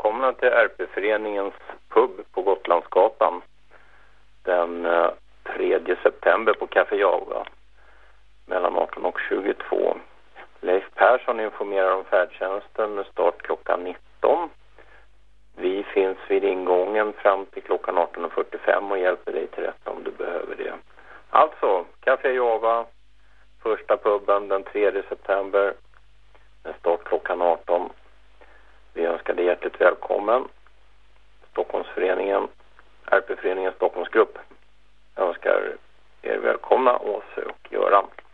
välkomna till RP-föreningens pub på Gotlandsgatan den 3 september på Café Java mellan 18 och 22. Leif Persson informerar om färdtjänsten med start klockan 19. Vi finns vid ingången fram till klockan 18.45 och hjälper dig till rätta om du behöver det. Alltså, Café Java, första puben den 3 september med start klockan 18. Vi önskar dig hjärtligt välkommen. Stockholmsföreningen, RP-föreningen Stockholmsgrupp önskar er välkomna, Åse och Göran.